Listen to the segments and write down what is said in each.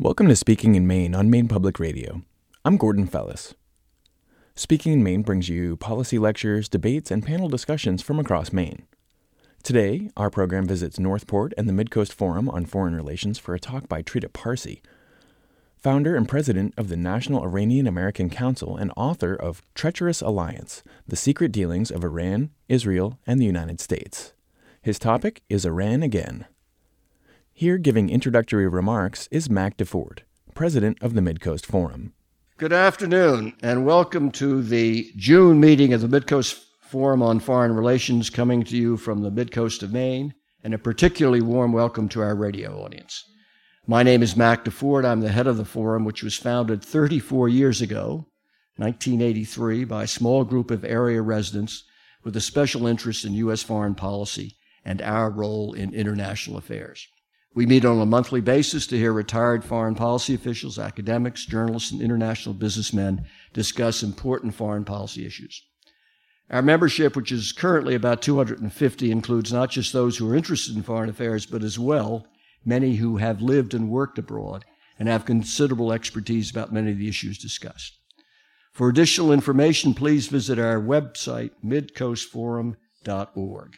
Welcome to Speaking in Maine on Maine Public Radio. I'm Gordon Fellis. Speaking in Maine brings you policy lectures, debates, and panel discussions from across Maine. Today, our program visits Northport and the Midcoast Forum on Foreign Relations for a talk by Trita Parsi, founder and president of the National Iranian-American Council and author of Treacherous Alliance, The Secret Dealings of Iran, Israel, and the United States. His topic is Iran Again. Here giving introductory remarks is Mac DeFord, president of the Midcoast Forum. Good afternoon, and welcome to the June meeting of the Midcoast Forum on Foreign Relations, coming to you from the Midcoast of Maine, and a particularly warm welcome to our radio audience. My name is Mac DeFord. I'm the head of the forum, which was founded 34 years ago, 1983, by a small group of area residents with a special interest in U.S. foreign policy and our role in international affairs. We meet on a monthly basis to hear retired foreign policy officials, academics, journalists, and international businessmen discuss important foreign policy issues. Our membership, which is currently about 250, includes not just those who are interested in foreign affairs, but as well many who have lived and worked abroad and have considerable expertise about many of the issues discussed. For additional information, please visit our website, midcoastforum.org.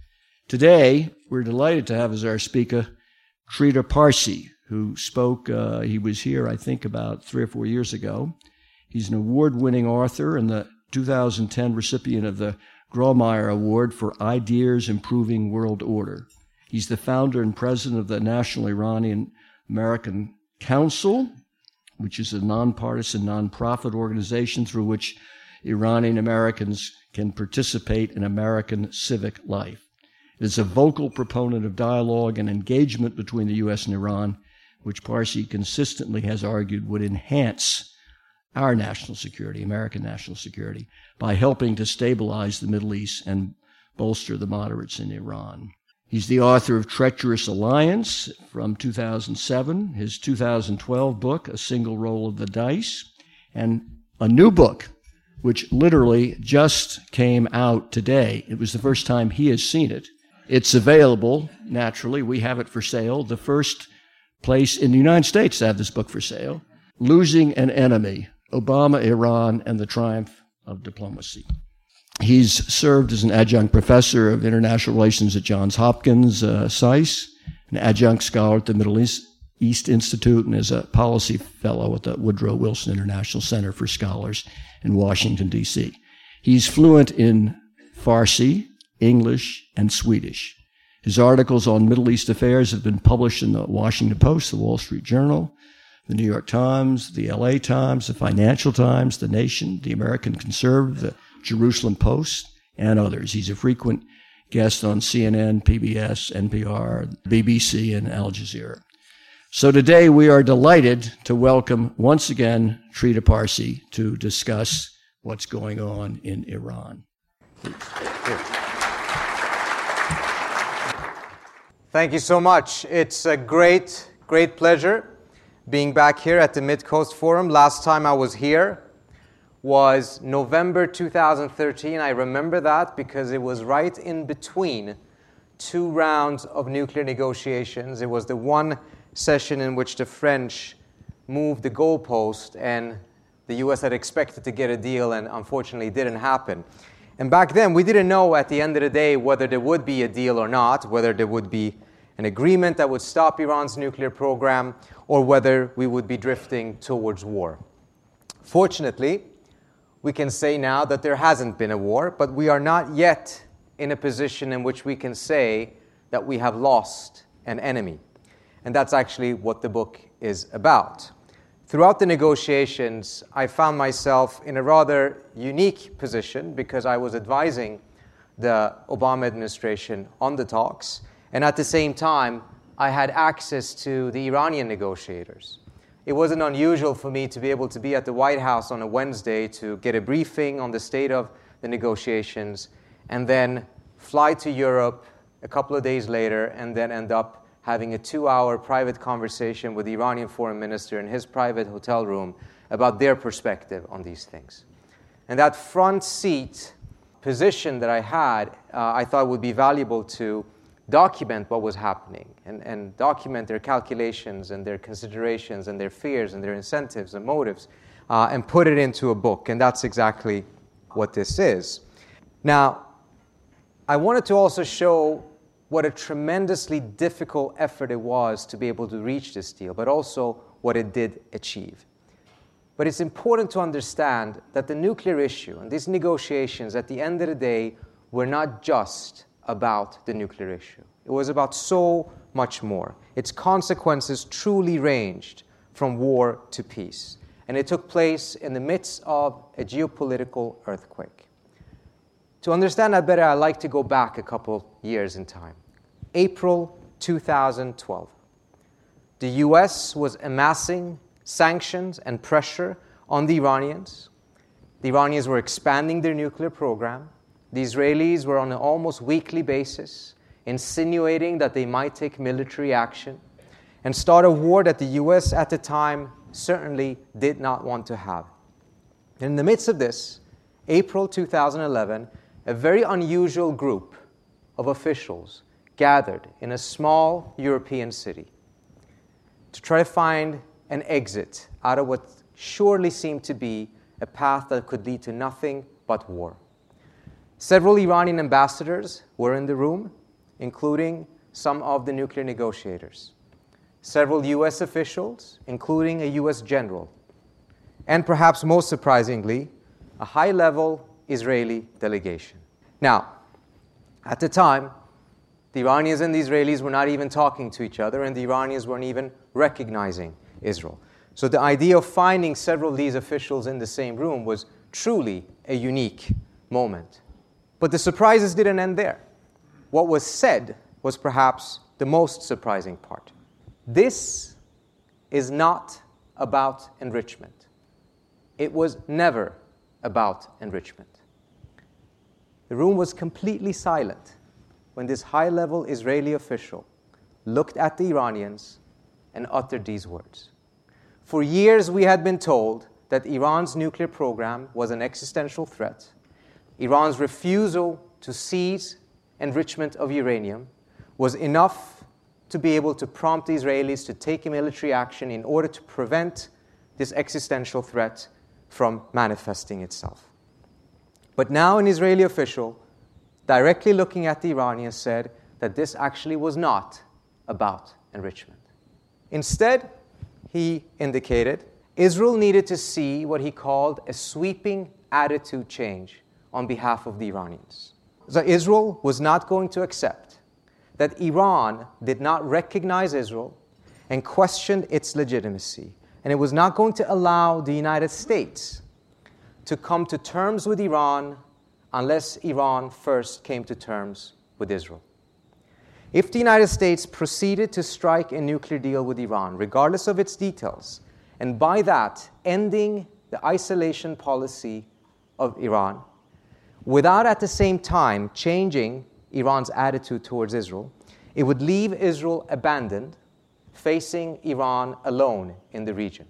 Today, we're delighted to have as our speaker Trita Parsi, who spoke, he was here, I think, about 3 or 4 years ago. He's an award-winning author and the 2010 recipient of the Grawemeyer Award for Ideas Improving World Order. He's the founder and president of the National Iranian-American Council, which is a nonpartisan, nonprofit organization through which Iranian Americans can participate in American civic life. It is a vocal proponent of dialogue and engagement between the U.S. and Iran, which Parsi consistently has argued would enhance our national security, American national security, by helping to stabilize the Middle East and bolster the moderates in Iran. He's the author of Treacherous Alliance from 2007, his 2012 book, A Single Roll of the Dice, and a new book, which literally just came out today. It was the first time he has seen it. It's available, naturally. We have it for sale. The first place in the United States to have this book for sale, Losing an Enemy, Obama, Iran, and the Triumph of Diplomacy. He's served as an adjunct professor of international relations at Johns Hopkins, SAIS, an adjunct scholar at the Middle East Institute, and is a policy fellow at the Woodrow Wilson International Center for Scholars in Washington, D.C. He's fluent in Farsi, English, and Swedish. His articles on Middle East affairs have been published in the Washington Post, the Wall Street Journal, the New York Times, the LA Times, the Financial Times, The Nation, the American Conservative, the Jerusalem Post, and others. He's a frequent guest on CNN, PBS, NPR, BBC, and Al Jazeera. So today we are delighted to welcome once again Trita Parsi to discuss what's going on in Iran. Thank you so much. It's a great pleasure being back here at the Midcoast Forum. Last time I was here was November 2013. I remember that because it was right in between 2 rounds of nuclear negotiations. It was the one session in which the French moved the goalpost and the U.S. had expected to get a deal and unfortunately it didn't happen. And back then we didn't know at the end of the day whether there would be a deal or not, whether there would be an agreement that would stop Iran's nuclear program or whether we would be drifting towards war. Fortunately, we can say now that there hasn't been a war, but we are not yet in a position in which we can say that we have lost an enemy. And that's actually what the book is about. Throughout the negotiations, I found myself in a rather unique position because I was advising the Obama administration on the talks, and at the same time, I had access to the Iranian negotiators. It wasn't unusual for me to be able to be at the White House on a Wednesday to get a briefing on the state of the negotiations and then fly to Europe a couple of days later and then end up having a 2-hour private conversation with the Iranian foreign minister in his private hotel room about their perspective on these things. And that front seat position that I had, I thought would be valuable to document what was happening and document their calculations and their considerations and their fears and their incentives and motives and put it into a book. And that's exactly what this is. Now, I wanted to also show what a tremendously difficult effort it was to be able to reach this deal, but also what it did achieve. But it's important to understand that the nuclear issue and these negotiations at the end of the day were not just about the nuclear issue. It was about so much more. Its consequences truly ranged from war to peace. And it took place in the midst of a geopolitical earthquake. To understand that better, I'd like to go back a couple years in time. April 2012. The US was amassing sanctions and pressure on the Iranians. The Iranians were expanding their nuclear program. The Israelis were on an almost weekly basis insinuating that they might take military action and start a war that the US at the time certainly did not want to have. And in the midst of this, April 2011, a very unusual group of officials gathered in a small European city to try to find an exit out of what surely seemed to be a path that could lead to nothing but war. Several Iranian ambassadors were in the room, including some of the nuclear negotiators. Several US officials, including a US general. And perhaps most surprisingly, a high-level Israeli delegation. Now, at the time, the Iranians and the Israelis were not even talking to each other, and the Iranians weren't even recognizing Israel. So the idea of finding several of these officials in the same room was truly a unique moment. But the surprises didn't end there. What was said was perhaps the most surprising part. This is not about enrichment. It was never about enrichment. The room was completely silent when this high-level Israeli official looked at the Iranians and uttered these words. For years we had been told that Iran's nuclear program was an existential threat. Iran's refusal to cease enrichment of uranium was enough to be able to prompt the Israelis to take military action in order to prevent this existential threat from manifesting itself. But now an Israeli official, directly looking at the Iranians, said that this actually was not about enrichment. Instead, he indicated, Israel needed to see what he called a sweeping attitude change on behalf of the Iranians. So Israel was not going to accept that Iran did not recognize Israel and questioned its legitimacy. And it was not going to allow the United States to come to terms with Iran unless Iran first came to terms with Israel. If the United States proceeded to strike a nuclear deal with Iran, regardless of its details, and by that ending the isolation policy of Iran, without at the same time changing Iran's attitude towards Israel, it would leave Israel abandoned, facing Iran alone in the region.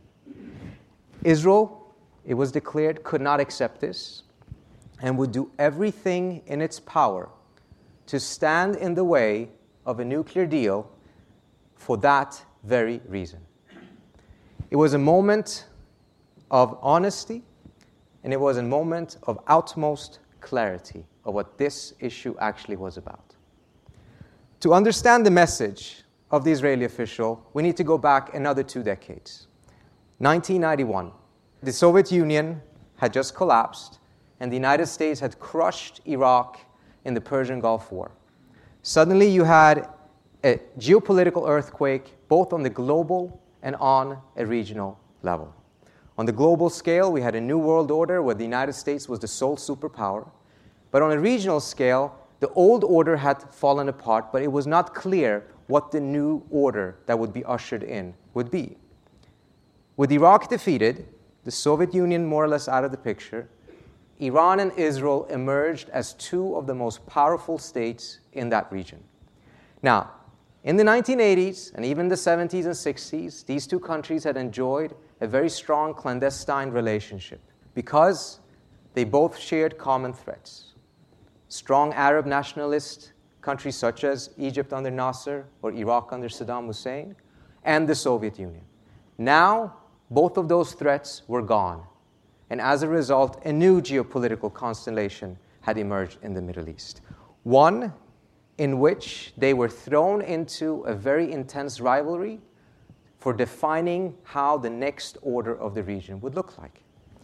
Israel, it was declared, could not accept this and would do everything in its power to stand in the way of a nuclear deal for that very reason. It was a moment of honesty, and it was a moment of utmost clarity of what this issue actually was about. To understand the message of the Israeli official, we need to go back another 2 decades. 1991, the Soviet Union had just collapsed, and the United States had crushed Iraq in the Persian Gulf War. Suddenly you had a geopolitical earthquake, both on the global and on a regional level. On the global scale, we had a new world order where the United States was the sole superpower. But on a regional scale, the old order had fallen apart, but it was not clear what the new order that would be ushered in would be. With Iraq defeated, the Soviet Union more or less out of the picture, Iran and Israel emerged as two of the most powerful states in that region. Now, in the 1980s and even the 70s and 60s, these two countries had enjoyed a very strong clandestine relationship because they both shared common threats. Strong Arab nationalist countries such as Egypt under Nasser or Iraq under Saddam Hussein, and the Soviet Union. Now, both of those threats were gone. And as a result, a new geopolitical constellation had emerged in the Middle East. One in which they were thrown into a very intense rivalry for defining how the next order of the region would look like.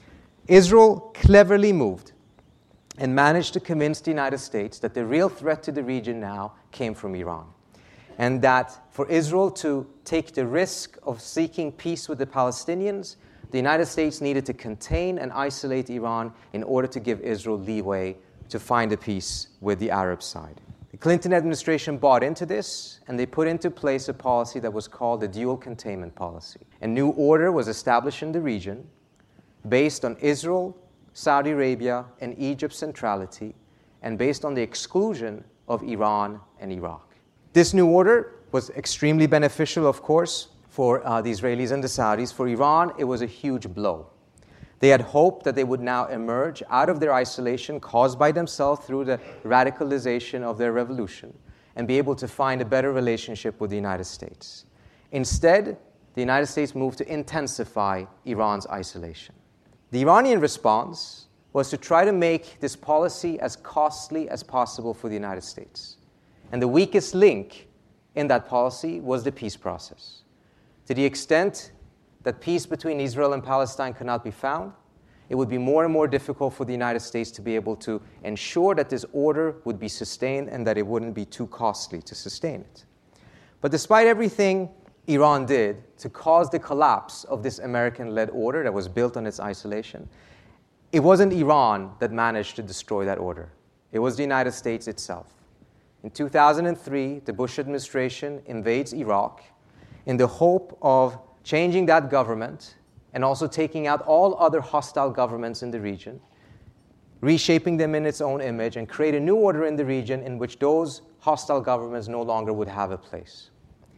Israel cleverly moved and managed to convince the United States that the real threat to the region now came from Iran, and that for Israel to take the risk of seeking peace with the Palestinians, the United States needed to contain and isolate Iran in order to give Israel leeway to find a peace with the Arab side. The Clinton administration bought into this, and they put into place a policy that was called the dual containment policy. A new order was established in the region based on Israel, Saudi Arabia, and Egypt's centrality, and based on the exclusion of Iran and Iraq. This new order was extremely beneficial, of course, for the Israelis and the Saudis. For Iran, it was a huge blow. They had hoped that they would now emerge out of their isolation caused by themselves through the radicalization of their revolution and be able to find a better relationship with the United States. Instead, the United States moved to intensify Iran's isolation. The Iranian response was to try to make this policy as costly as possible for the United States. And the weakest link in that policy was the peace process. To the extent that peace between Israel and Palestine could not be found, it would be more and more difficult for the United States to be able to ensure that this order would be sustained and that it wouldn't be too costly to sustain it. But despite everything Iran did to cause the collapse of this American-led order that was built on its isolation, it wasn't Iran that managed to destroy that order. It was the United States itself. In 2003, the Bush administration invades Iraq in the hope of changing that government and also taking out all other hostile governments in the region, reshaping them in its own image, and create a new order in the region in which those hostile governments no longer would have a place.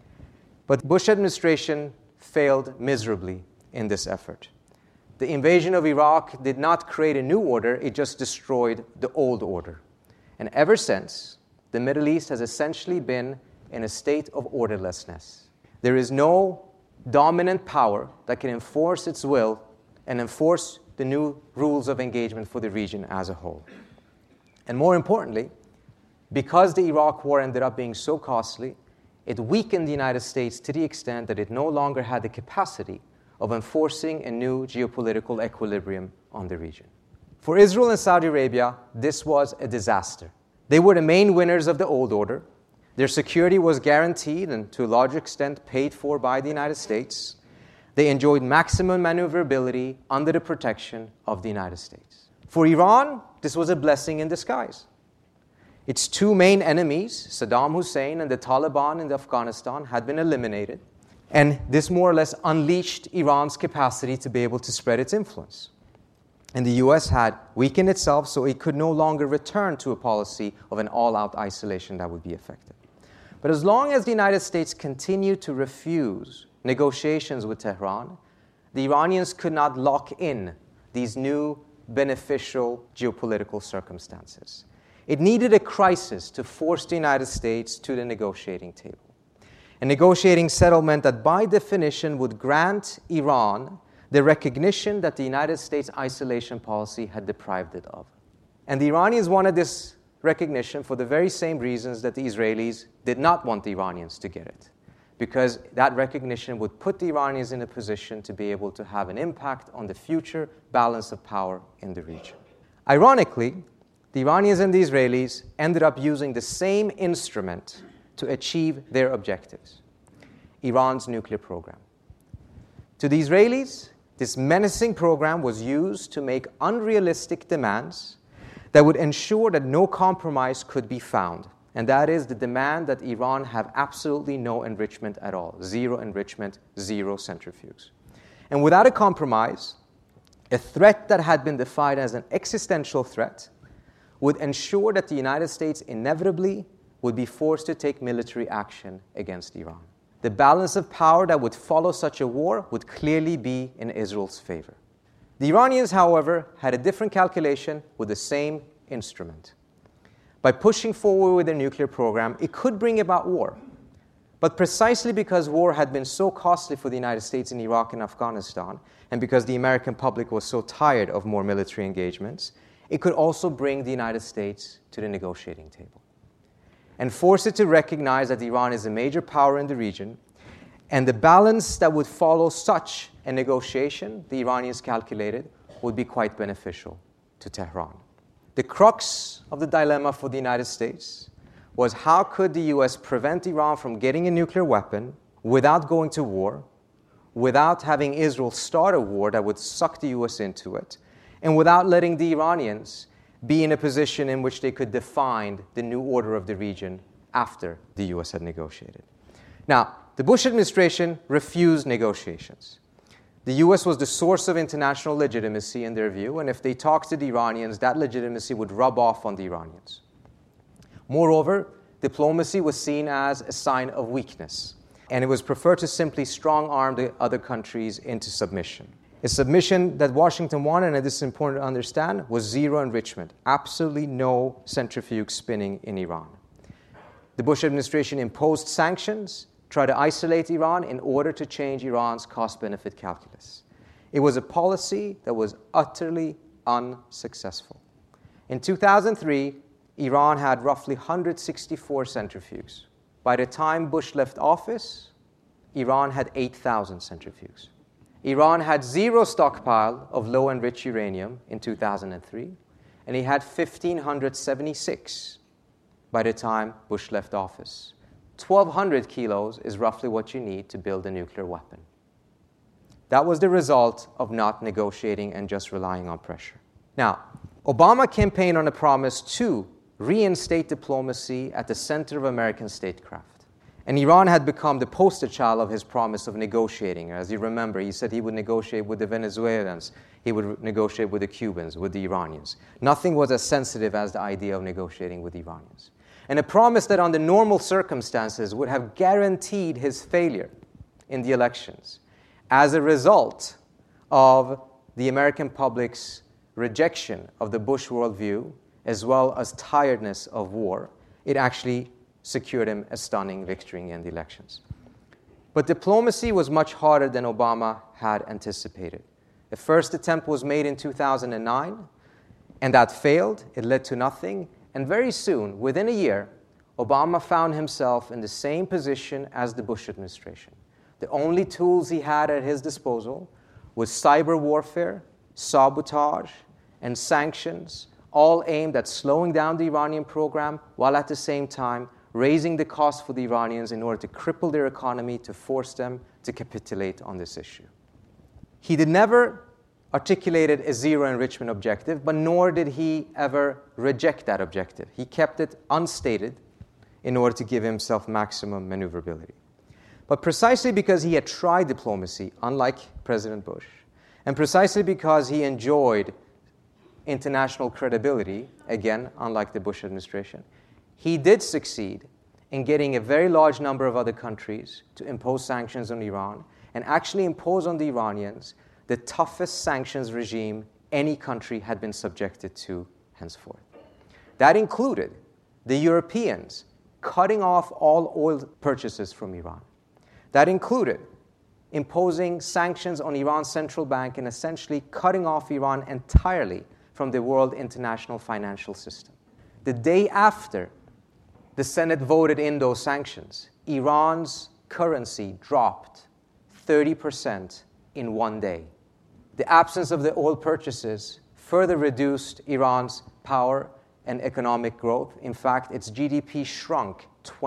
But the Bush administration failed miserably in this effort. The invasion of Iraq did not create a new order, it just destroyed the old order. And ever since, the Middle East has essentially been in a state of orderlessness. There is no dominant power that can enforce its will and enforce the new rules of engagement for the region as a whole. And more importantly, because the Iraq war ended up being so costly, it weakened the United States to the extent that it no longer had the capacity of enforcing a new geopolitical equilibrium on the region. For Israel and Saudi Arabia, this was a disaster. They were the main winners of the old order. Their security was guaranteed and to a large extent paid for by the United States. They enjoyed maximum maneuverability under the protection of the United States. For Iran, this was a blessing in disguise. Its two main enemies, Saddam Hussein and the Taliban in Afghanistan, had been eliminated, and this more or less unleashed Iran's capacity to be able to spread its influence. And the U.S. had weakened itself, so it could no longer return to a policy of an all-out isolation that would be effective. But as long as the United States continued to refuse negotiations with Tehran, the Iranians could not lock in these new beneficial geopolitical circumstances. It needed a crisis to force the United States to the negotiating table. A negotiating settlement that by definition would grant Iran the recognition that the United States isolation policy had deprived it of. And the Iranians wanted this recognition for the very same reasons that the Israelis did not want the Iranians to get it, because that recognition would put the Iranians in a position to be able to have an impact on the future balance of power in the region. Ironically, the Iranians and the Israelis ended up using the same instrument to achieve their objectives: Iran's nuclear program. To the Israelis, this menacing program was used to make unrealistic demands that would ensure that no compromise could be found. And that is the demand that Iran have absolutely no enrichment at all. Zero enrichment, zero centrifuges. And without a compromise, a threat that had been defined as an existential threat would ensure that the United States inevitably would be forced to take military action against Iran. The balance of power that would follow such a war would clearly be in Israel's favor. The Iranians, however, had a different calculation with the same instrument. by pushing forward with their nuclear program, it could bring about war. But precisely because war had been so costly for the United States in Iraq and Afghanistan, and because the American public was so tired of more military engagements, it could also bring the United States to the negotiating table and force it to recognize that Iran is a major power in the region, and the balance that would follow such a negotiation, the Iranians calculated, would be quite beneficial to Tehran. The crux of the dilemma for the United States was how could the U.S. prevent Iran from getting a nuclear weapon without going to war, without having Israel start a war that would suck the U.S. into it, and without letting the Iranians be in a position in which they could define the new order of the region after the U.S. had negotiated. Now, the Bush administration refused negotiations. The U.S. was the source of international legitimacy in their view, and if they talked to the Iranians, that legitimacy would rub off on the Iranians. Moreover, diplomacy was seen as a sign of weakness, and it was preferred to simply strong-arm the other countries into submission. A submission that Washington wanted, and this is important to understand, was zero enrichment, absolutely no centrifuge spinning in Iran. The Bush administration imposed sanctions, tried to isolate Iran in order to change Iran's cost-benefit calculus. It was a policy that was utterly unsuccessful. In 2003, Iran had roughly 164 centrifuges. By the time Bush left office, Iran had 8,000 centrifuges. Iran had zero stockpile of low-enriched uranium in 2003, and he had 1,576 by the time Bush left office. 1,200 kilos is roughly what you need to build a nuclear weapon. That was the result of not negotiating and just relying on pressure. Now, Obama campaigned on a promise to reinstate diplomacy at the center of American statecraft. And Iran had become the poster child of his promise of negotiating. As you remember, he said he would negotiate with the Venezuelans, he would negotiate with the Cubans, with the Iranians. Nothing was as sensitive as the idea of negotiating with the Iranians. And a promise that under normal circumstances would have guaranteed his failure in the elections. As a result of the American public's rejection of the Bush worldview, as well as tiredness of war, it actually secured him a stunning victory in the elections. But diplomacy was much harder than Obama had anticipated. The first attempt was made in 2009, and that failed. It led to nothing. And very soon, within a year, Obama found himself in the same position as the Bush administration. The only tools he had at his disposal was cyber warfare, sabotage, and sanctions, all aimed at slowing down the Iranian program while at the same time raising the cost for the Iranians in order to cripple their economy, to force them to capitulate on this issue. He never articulated a zero enrichment objective, but nor did he ever reject that objective. He kept it unstated in order to give himself maximum maneuverability. But precisely because he had tried diplomacy, unlike President Bush, and precisely because he enjoyed international credibility, again, unlike the Bush administration, he did succeed in getting a very large number of other countries to impose sanctions on Iran and actually impose on the Iranians the toughest sanctions regime any country had been subjected to henceforth. That included the Europeans cutting off all oil purchases from Iran. That included imposing sanctions on Iran's central bank and essentially cutting off Iran entirely from the world international financial system. The day after the Senate voted in those sanctions, Iran's currency dropped 30% in one day. The absence of the oil purchases further reduced Iran's power and economic growth. In fact, its GDP shrunk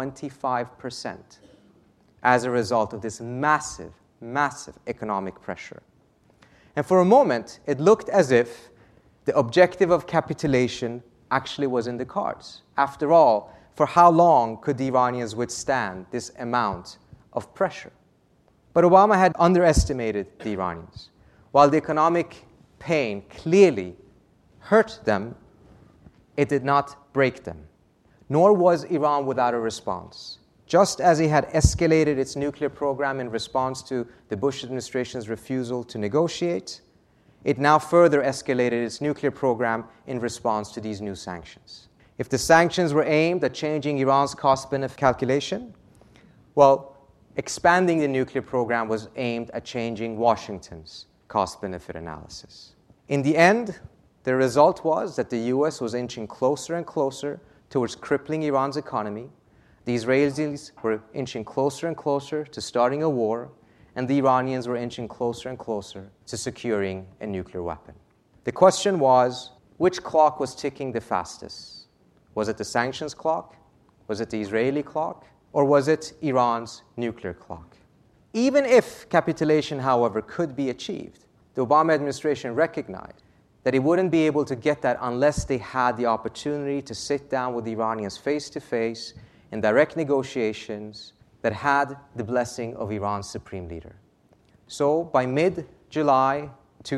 25% as a result of this massive, massive economic pressure. And for a moment, it looked as if the objective of capitulation actually was in the cards. After all, for how long could the Iranians withstand this amount of pressure? But Obama had underestimated the Iranians. While the economic pain clearly hurt them, it did not break them. Nor was Iran without a response. Just as it had escalated its nuclear program in response to the Bush administration's refusal to negotiate, it now further escalated its nuclear program in response to these new sanctions. If the sanctions were aimed at changing Iran's cost-benefit calculation, well, expanding the nuclear program was aimed at changing Washington's cost-benefit analysis. In the end, the result was that the U.S. was inching closer and closer towards crippling Iran's economy. The Israelis were inching closer and closer to starting a war, and the Iranians were inching closer and closer to securing a nuclear weapon. The question was, which clock was ticking the fastest? Was it the sanctions clock? Was it the Israeli clock? Or was it Iran's nuclear clock? Even if capitulation, however, could be achieved, the Obama administration recognized that it wouldn't be able to get that unless they had the opportunity to sit down with the Iranians face-to-face in direct negotiations that had the blessing of Iran's supreme leader. So by mid-July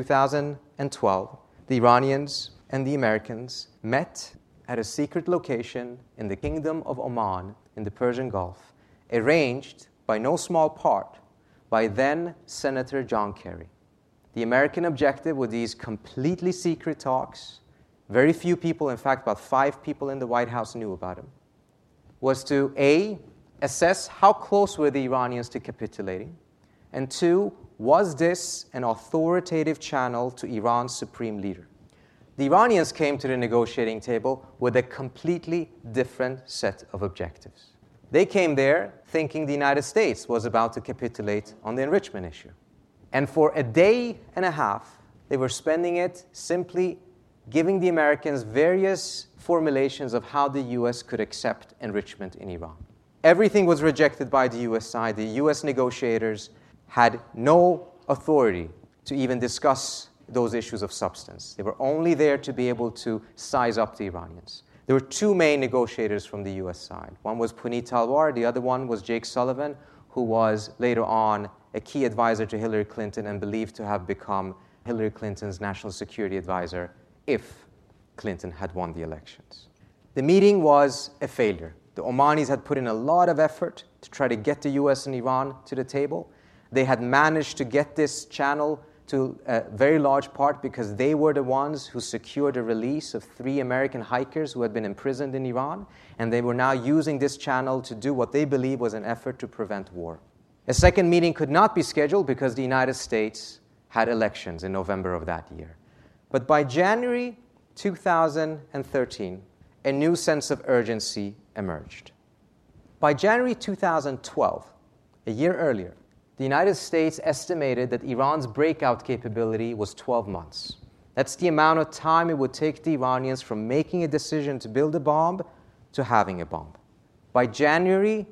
2012, the Iranians and the Americans met at a secret location in the Kingdom of Oman in the Persian Gulf, arranged by no small part by then Senator John Kerry. The American objective with these completely secret talks, very few people, in fact about 5 people in the White House knew about them, was to A, assess how close were the Iranians to capitulating, and 2, was this an authoritative channel to Iran's supreme leader? The Iranians came to the negotiating table with a completely different set of objectives. They came there thinking the United States was about to capitulate on the enrichment issue. And for a day and a half, they were spending it simply giving the Americans various formulations of how the U.S. could accept enrichment in Iran. Everything was rejected by the U.S. side. The U.S. negotiators had no authority to even discuss those issues of substance. They were only there to be able to size up the Iranians. There were 2 main negotiators from the U.S. side. One was Puneet Talwar. The other one was Jake Sullivan, who was later on a key advisor to Hillary Clinton and believed to have become Hillary Clinton's national security advisor if Clinton had won the elections. The meeting was a failure. The Omanis had put in a lot of effort to try to get the U.S. and Iran to the table. They had managed to get this channel to a very large part because they were the ones who secured the release of 3 American hikers who had been imprisoned in Iran, and they were now using this channel to do what they believed was an effort to prevent war. A second meeting could not be scheduled because the United States had elections in November of that year. But by January 2013, a new sense of urgency emerged. By January 2012, a year earlier, the United States estimated that Iran's breakout capability was 12 months. That's the amount of time it would take the Iranians from making a decision to build a bomb to having a bomb. By January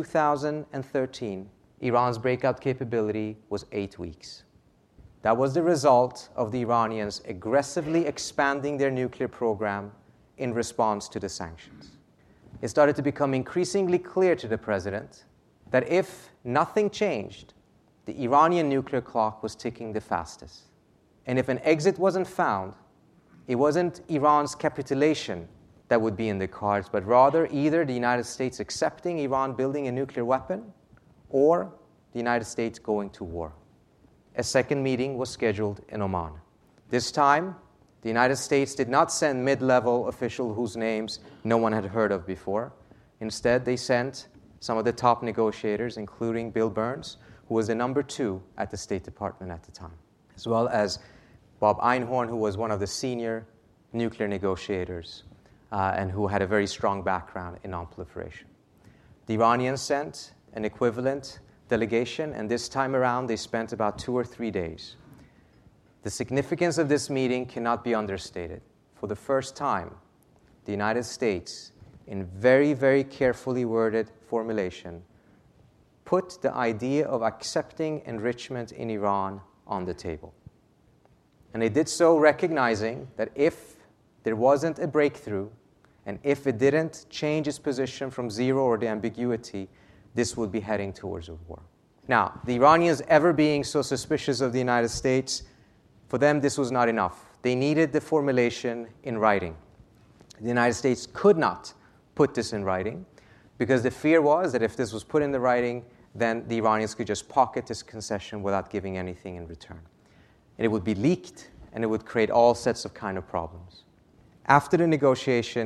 2013, Iran's breakout capability was 8 weeks. That was the result of the Iranians aggressively expanding their nuclear program in response to the sanctions. It started to become increasingly clear to the president that if nothing changed, the Iranian nuclear clock was ticking the fastest. And if an exit wasn't found, it wasn't Iran's capitulation that would be in the cards, but rather either the United States accepting Iran building a nuclear weapon or the United States going to war. A second meeting was scheduled in Oman. This time, the United States did not send mid-level officials whose names no one had heard of before. Instead, they sent some of the top negotiators, including Bill Burns, who was the number 2 at the State Department at the time, as well as Bob Einhorn, who was one of the senior nuclear negotiators and who had a very strong background in nonproliferation. The Iranians sent an equivalent delegation, and this time around they spent about 2 or 3 days. The significance of this meeting cannot be understated. For the first time, the United States, in very, very carefully worded formulation, put the idea of accepting enrichment in Iran on the table. And they did so recognizing that if there wasn't a breakthrough, and if it didn't change its position from 0 or the ambiguity, this would be heading towards a war. Now, the Iranians ever being so suspicious of the United States, for them this was not enough. They needed the formulation in writing. The United States could not put this in writing because the fear was that if this was put in the writing, then the Iranians could just pocket this concession without giving anything in return. And it would be leaked, and it would create all sets of kind of problems. After the negotiations,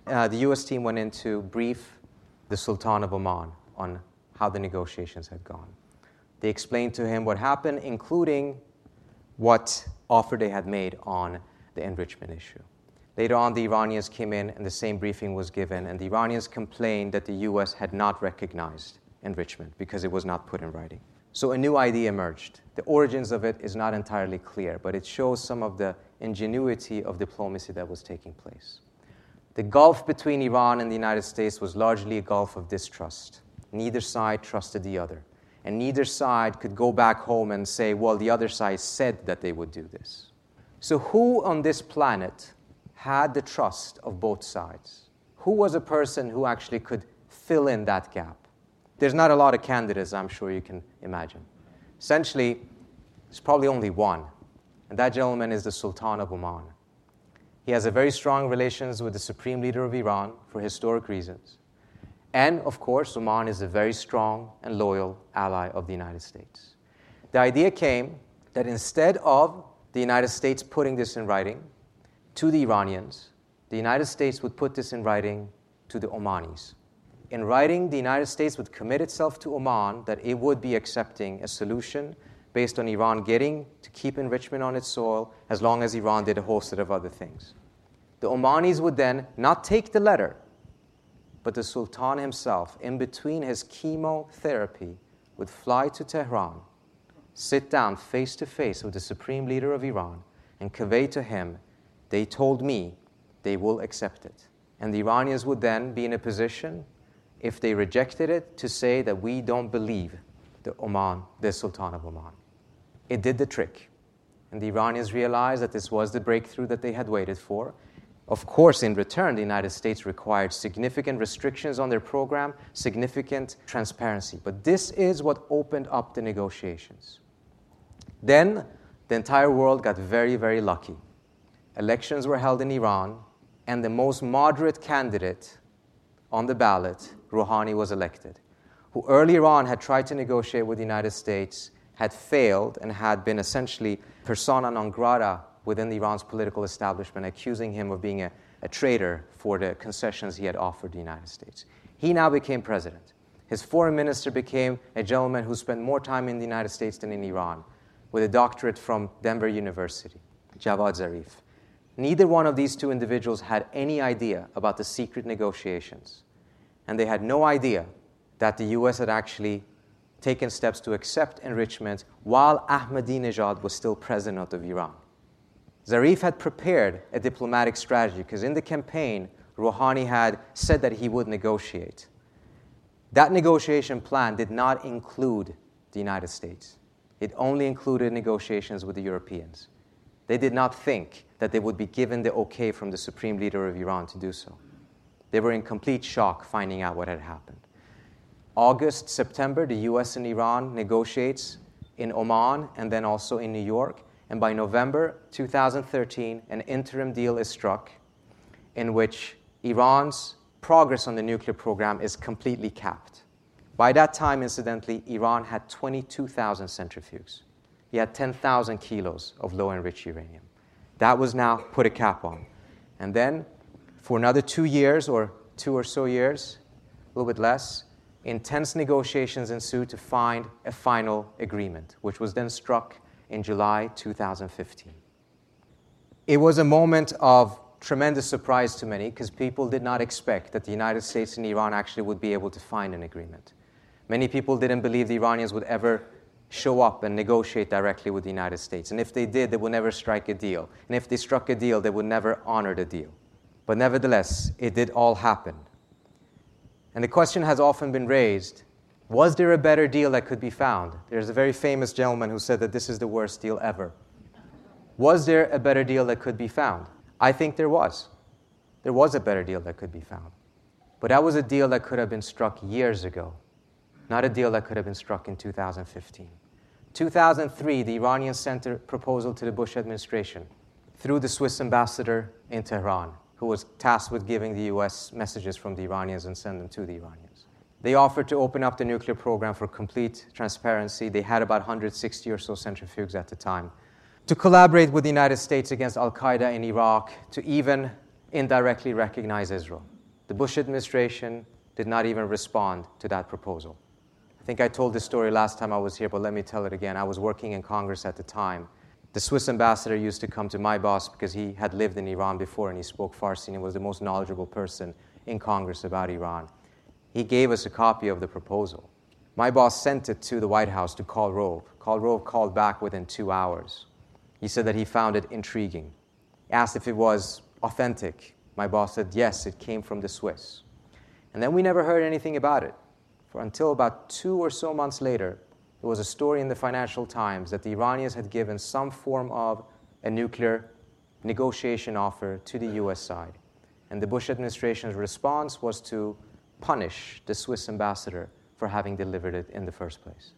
the U.S. team went in to brief the Sultan of Oman on how the negotiations had gone. They explained to him what happened, including what offer they had made on the enrichment issue. Later on, the Iranians came in and the same briefing was given, and the Iranians complained that the U.S. had not recognized enrichment because it was not put in writing. So a new idea emerged. The origins of it is not entirely clear, but it shows some of the ingenuity of diplomacy that was taking place. The gulf between Iran and the United States was largely a gulf of distrust. Neither side trusted the other, and neither side could go back home and say, well, the other side said that they would do this. So who on this planet had the trust of both sides? Who was a person who actually could fill in that gap? There's not a lot of candidates, I'm sure you can imagine. Essentially, there's probably only one, and that gentleman is the Sultan of Oman. He has a very strong relations with the supreme leader of Iran for historic reasons. And, of course, Oman is a very strong and loyal ally of the United States. The idea came that instead of the United States putting this in writing to the Iranians, the United States would put this in writing to the Omanis. In writing, the United States would commit itself to Oman that it would be accepting a solution based on Iran getting to keep enrichment on its soil as long as Iran did a whole set of other things. The Omanis would then not take the letter, but the Sultan himself, in between his chemotherapy, would fly to Tehran, sit down face to face with the supreme leader of Iran, and convey to him, they told me they will accept it. And the Iranians would then be in a position, if they rejected it, to say that we don't believe the Sultan of Oman. It did the trick. And the Iranians realized that this was the breakthrough that they had waited for. Of course, in return, the United States required significant restrictions on their program, significant transparency. But this is what opened up the negotiations. Then, the entire world got very, very lucky. Elections were held in Iran, and the most moderate candidate on the ballot, Rouhani, was elected, who earlier on had tried to negotiate with the United States, had failed, and had been essentially persona non grata within Iran's political establishment, accusing him of being a traitor for the concessions he had offered the United States. He now became president. His foreign minister became a gentleman who spent more time in the United States than in Iran, with a doctorate from Denver University, Javad Zarif. Neither one of these two individuals had any idea about the secret negotiations, and they had no idea that the U.S. had actually taken steps to accept enrichment while Ahmadinejad was still president of Iran. Zarif had prepared a diplomatic strategy because in the campaign, Rouhani had said that he would negotiate. That negotiation plan did not include the United States. It only included negotiations with the Europeans. They did not think that they would be given the okay from the supreme leader of Iran to do so. They were in complete shock finding out what had happened. August, September, the U.S. and Iran negotiates in Oman and then also in New York. And by November 2013, an interim deal is struck in which Iran's progress on the nuclear program is completely capped. By that time, incidentally, Iran had 22,000 centrifuges. He had 10,000 kilos of low-enriched uranium. That was now put a cap on. And then, for another 2 years, or 2 or so years, a little bit less, intense negotiations ensued to find a final agreement, which was then struck in July 2015. It was a moment of tremendous surprise to many because people did not expect that the United States and Iran actually would be able to find an agreement. Many people didn't believe the Iranians would ever show up and negotiate directly with the United States. And if they did, they would never strike a deal. And if they struck a deal, they would never honor the deal. But nevertheless, it did all happen. And the question has often been raised, was there a better deal that could be found? There's a very famous gentleman who said that this is the worst deal ever. Was there a better deal that could be found? I think there was. There was a better deal that could be found. But that was a deal that could have been struck years ago, not a deal that could have been struck in 2015. 2003, the Iranians sent a proposal to the Bush administration through the Swiss ambassador in Tehran, who was tasked with giving the U.S. messages from the Iranians and send them to the Iranians. They offered to open up the nuclear program for complete transparency. They had about 160 or so centrifuges at the time. To collaborate with the United States against al-Qaeda in Iraq, to even indirectly recognize Israel. The Bush administration did not even respond to that proposal. I think I told this story last time I was here, but let me tell it again. I was working in Congress at the time. The Swiss ambassador used to come to my boss because he had lived in Iran before and he spoke Farsi and was the most knowledgeable person in Congress about Iran. He gave us a copy of the proposal. My boss sent it to the White House to Karl Rove. Karl Rove called back within 2 hours. He said that he found it intriguing. He asked if it was authentic. My boss said, yes, it came from the Swiss. And then we never heard anything about it. Until about 2 or so months later, there was a story in the Financial Times that the Iranians had given some form of a nuclear negotiation offer to the U.S. side. And the Bush administration's response was to punish the Swiss ambassador for having delivered it in the first place.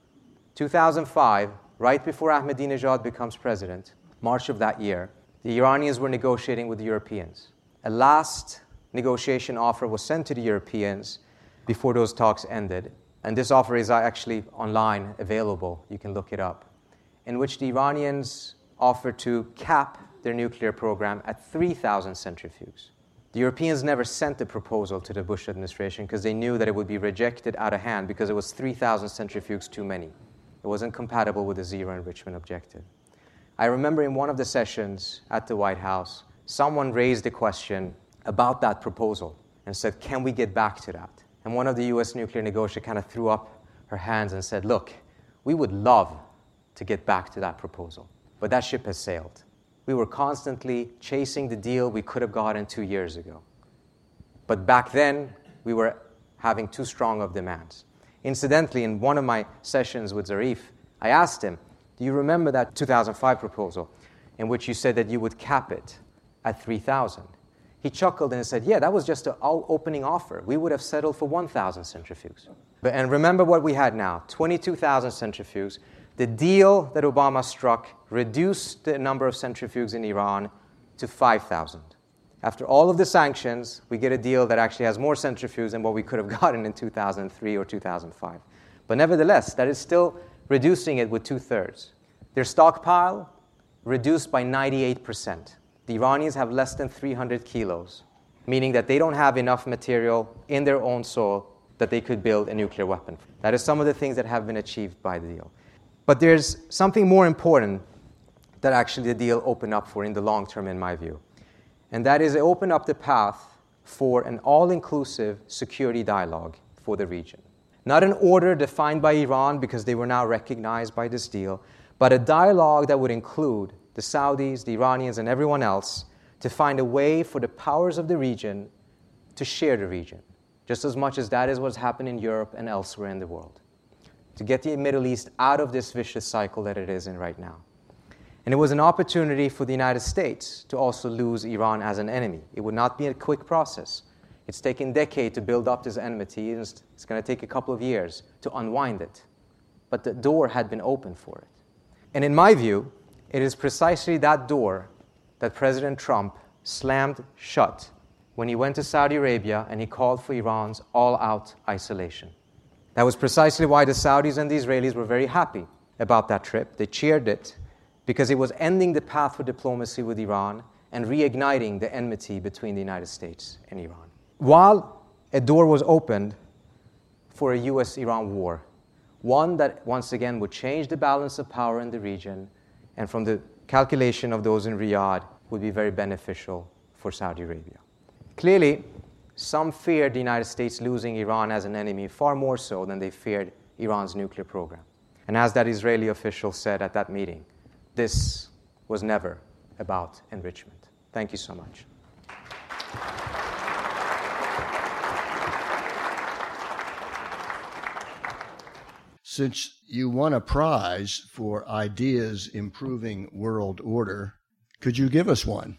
2005, right before Ahmadinejad becomes president, March of that year, the Iranians were negotiating with the Europeans. A last negotiation offer was sent to the Europeans before those talks ended. And this offer is actually online available. You can look it up. In which the Iranians offered to cap their nuclear program at 3,000 centrifuges. The Europeans never sent the proposal to the Bush administration because they knew that it would be rejected out of hand because it was 3,000 centrifuges too many. It wasn't compatible with the zero enrichment objective. I remember in one of the sessions at the White House, someone raised a question about that proposal and said, can we get back to that? And one of the U.S. nuclear negotiators kind of threw up her hands and said, look, we would love to get back to that proposal, but that ship has sailed. We were constantly chasing the deal we could have gotten 2 years ago. But back then, we were having too strong of demands. Incidentally, in one of my sessions with Zarif, I asked him, do you remember that 2005 proposal in which you said that you would cap it at 3,000? He chuckled and said, yeah, that was just an opening offer. We would have settled for 1,000 centrifuges. And remember what we had now, 22,000 centrifuges. The deal that Obama struck reduced the number of centrifuges in Iran to 5,000. After all of the sanctions, we get a deal that actually has more centrifuges than what we could have gotten in 2003 or 2005. But nevertheless, that is still reducing it with 2/3. Their stockpile reduced by 98%. The Iranians have less than 300 kilos, meaning that they don't have enough material in their own soil that they could build a nuclear weapon. That is some of the things that have been achieved by the deal. But there's something more important that actually the deal opened up for in the long term, in my view. And that is it opened up the path for an all-inclusive security dialogue for the region. Not an order defined by Iran because they were now recognized by this deal, but a dialogue that would include the Saudis, the Iranians, and everyone else to find a way for the powers of the region to share the region, just as much as that is what's happened in Europe and elsewhere in the world, to get the Middle East out of this vicious cycle that it is in right now. And it was an opportunity for the United States to also lose Iran as an enemy. It would not be a quick process. It's taken decades to build up this enmity, and it's going to take a couple of years to unwind it. But the door had been opened for it. And in my view, it is precisely that door that President Trump slammed shut when he went to Saudi Arabia and he called for Iran's all-out isolation. That was precisely why the Saudis and the Israelis were very happy about that trip. They cheered it because it was ending the path for diplomacy with Iran and reigniting the enmity between the United States and Iran. While a door was opened for a U.S.-Iran war, one that once again would change the balance of power in the region, and from the calculation of those in Riyadh, would be very beneficial for Saudi Arabia. Clearly, some feared the United States losing Iran as an enemy far more so than they feared Iran's nuclear program. And as that Israeli official said at that meeting, this was never about enrichment. Thank you so much. Since you won a prize for ideas improving world order, could you give us one?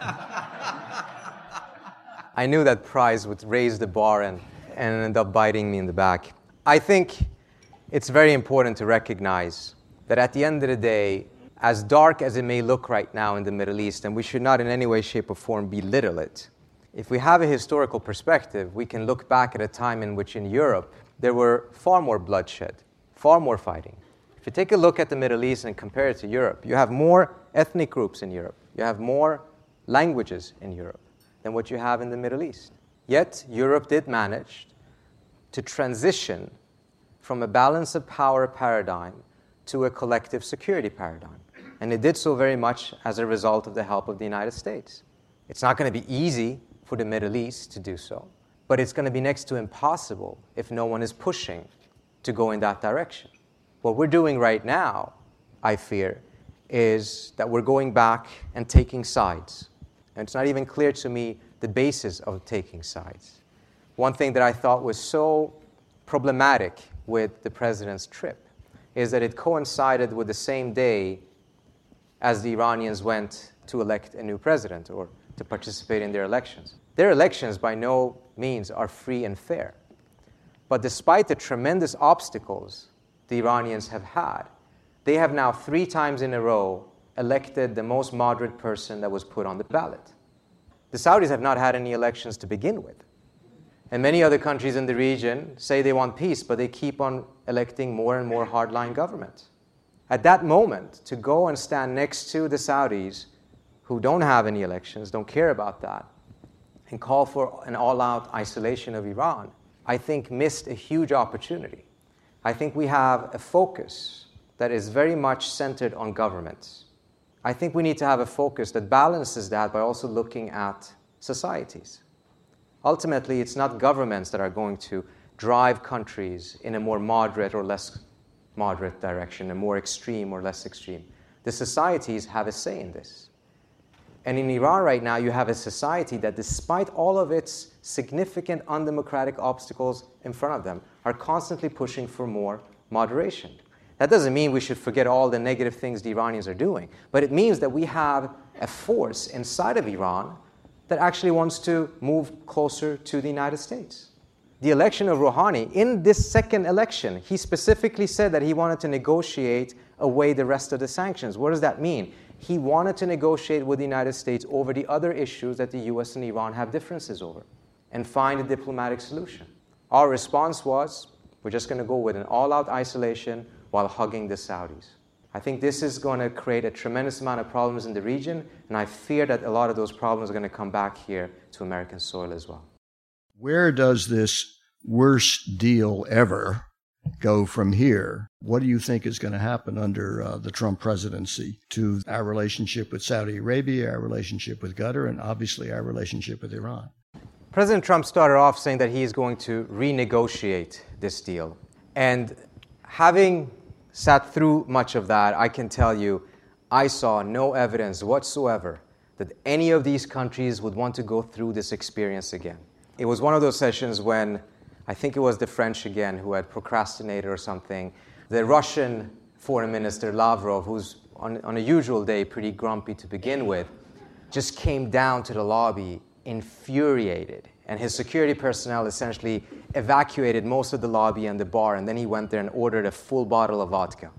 I knew that prize would raise the bar and end up biting me in the back. I think it's very important to recognize that at the end of the day, as dark as it may look right now in the Middle East, and we should not in any way, shape, or form belittle it, if we have a historical perspective, we can look back at a time in which in Europe there were far more bloodshed, far more fighting. If you take a look at the Middle East and compare it to Europe, you have more ethnic groups in Europe. You have more languages in Europe than what you have in the Middle East. Yet Europe did manage to transition from a balance of power paradigm to a collective security paradigm. And it did so very much as a result of the help of the United States. It's not going to be easy for the Middle East to do so, but it's going to be next to impossible if no one is pushing to go in that direction. What we're doing right now, I fear, is that we're going back and taking sides. And it's not even clear to me the basis of taking sides. One thing that I thought was so problematic with the president's trip is that it coincided with the same day as the Iranians went to elect a new president or to participate in their elections. Their elections by no means are free and fair. But despite the tremendous obstacles the Iranians have had, they have now 3 times in a row elected the most moderate person that was put on the ballot. The Saudis have not had any elections to begin with. And many other countries in the region say they want peace, but they keep on electing more and more hardline governments. At that moment, to go and stand next to the Saudis, who don't have any elections, don't care about that, and call for an all-out isolation of Iran, I think missed a huge opportunity. I think we have a focus that is very much centered on governments. I think we need to have a focus that balances that by also looking at societies. Ultimately, it's not governments that are going to drive countries in a more moderate or less moderate direction, a more extreme or less extreme. The societies have a say in this. And in Iran right now, you have a society that, despite all of its significant undemocratic obstacles in front of them, are constantly pushing for more moderation. That doesn't mean we should forget all the negative things the Iranians are doing, but it means that we have a force inside of Iran that actually wants to move closer to the United States. The election of Rouhani, in this second election, he specifically said that he wanted to negotiate away the rest of the sanctions. What does that mean? He wanted to negotiate with the United States over the other issues that the US and Iran have differences over and find a diplomatic solution. Our response was, we're just going to go with an all-out isolation while hugging the Saudis. I think this is going to create a tremendous amount of problems in the region, and I fear that a lot of those problems are going to come back here to American soil as well. Where does this worst deal ever go from here? What do you think is going to happen under the Trump presidency to our relationship with Saudi Arabia, our relationship with Qatar, and obviously our relationship with Iran? President Trump started off saying that he is going to renegotiate this deal. And having sat through much of that, I can tell you, I saw no evidence whatsoever that any of these countries would want to go through this experience again. It was one of those sessions when, I think it was the French again who had procrastinated or something. The Russian foreign minister, Lavrov, who's on a usual day pretty grumpy to begin with, just came down to the lobby infuriated. And his security personnel essentially evacuated most of the lobby and the bar, and then he went there and ordered a full bottle of vodka.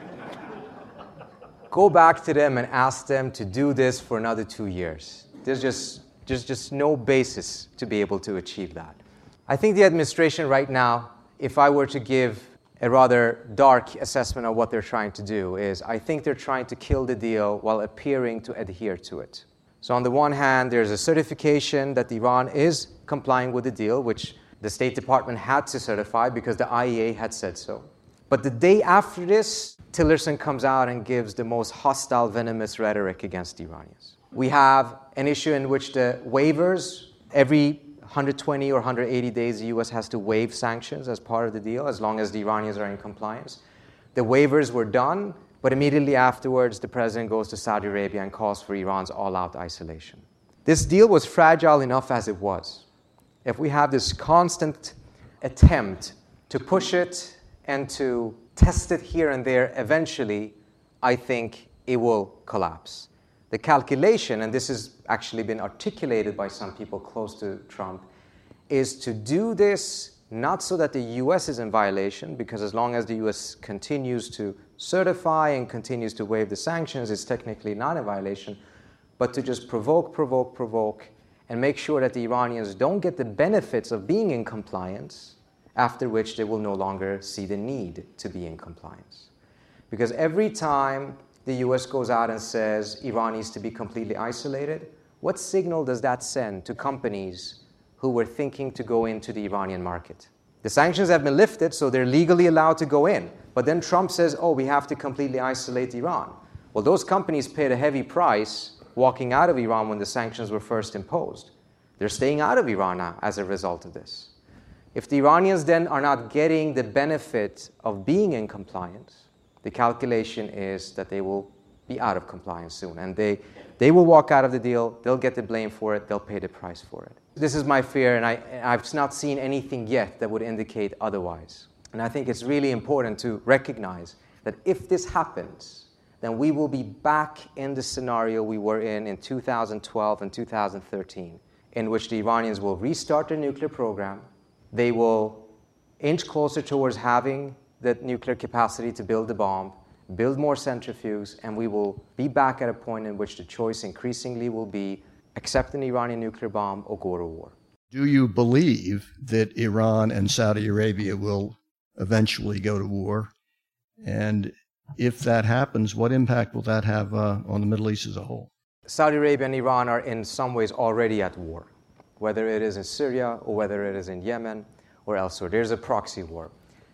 Go back to them and ask them to do this for another 2 years. There's just no basis to be able to achieve that. I think the administration right now, if I were to give a rather dark assessment of what they're trying to do, is I think they're trying to kill the deal while appearing to adhere to it. So on the one hand, there's a certification that Iran is complying with the deal, which the State Department had to certify because the IEA had said so. But the day after this, Tillerson comes out and gives the most hostile, venomous rhetoric against the Iranians. We have an issue in which the waivers, every 120 or 180 days, the U.S. has to waive sanctions as part of the deal, as long as the Iranians are in compliance. The waivers were done, but immediately afterwards, the president goes to Saudi Arabia and calls for Iran's all-out isolation. This deal was fragile enough as it was. If we have this constant attempt to push it and to test it here and there, eventually, I think it will collapse. The calculation, and this has actually been articulated by some people close to Trump, is to do this not so that the U.S. is in violation, because as long as the U.S. continues to certify and continues to waive the sanctions, it's technically not a violation, but to just provoke, and make sure that the Iranians don't get the benefits of being in compliance, after which they will no longer see the need to be in compliance. Because every time the U.S. goes out and says Iran needs to be completely isolated, what signal does that send to companies who were thinking to go into the Iranian market. The sanctions have been lifted, so they're legally allowed to go in. But then Trump says, oh, we have to completely isolate Iran. Well, those companies paid a heavy price walking out of Iran when the sanctions were first imposed. They're staying out of Iran now as a result of this. If the Iranians then are not getting the benefit of being in compliance, the calculation is that they will be out of compliance soon. And they will walk out of the deal, they'll get the blame for it, they'll pay the price for it. This is my fear, and I've not seen anything yet that would indicate otherwise. And I think it's really important to recognize that if this happens, then we will be back in the scenario we were in 2012 and 2013, in which the Iranians will restart their nuclear program, they will inch closer towards having the nuclear capacity to build the bomb, build more centrifuges, and we will be back at a point in which the choice increasingly will be accept an Iranian nuclear bomb or go to war. Do you believe that Iran and Saudi Arabia will eventually go to war? And if that happens, what impact will that have on the Middle East as a whole? Saudi Arabia and Iran are in some ways already at war, whether it is in Syria or whether it is in Yemen or elsewhere. There's a proxy war.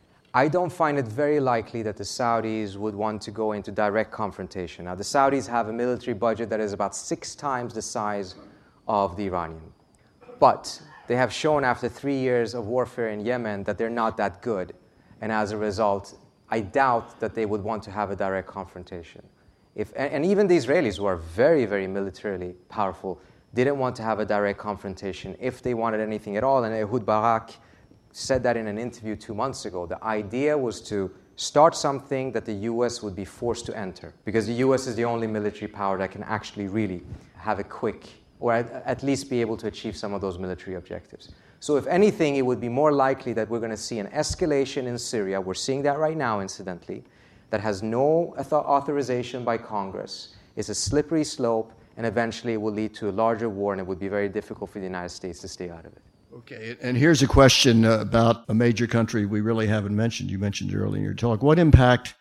I don't find it very likely that the Saudis would want to go into direct confrontation. Now, the Saudis have a military budget that is about 6 times the size of the Iranian. But they have shown after 3 years of warfare in Yemen that they're not that good. And as a result, I doubt that they would want to have a direct confrontation. And even the Israelis, who are very, very militarily powerful, didn't want to have a direct confrontation if they wanted anything at all. And Ehud Barak said that in an interview 2 months ago. The idea was to start something that the U.S. would be forced to enter, because the U.S. is the only military power that can actually really have a quick, or at least be able to achieve some of those military objectives. So if anything, it would be more likely that we're going to see an escalation in Syria. We're seeing that right now, incidentally, that has no authorization by Congress. It's a slippery slope, and eventually it will lead to a larger war, and it would be very difficult for the United States to stay out of it. Okay, and here's a question about a major country we really haven't mentioned. You mentioned it earlier in your talk. What impact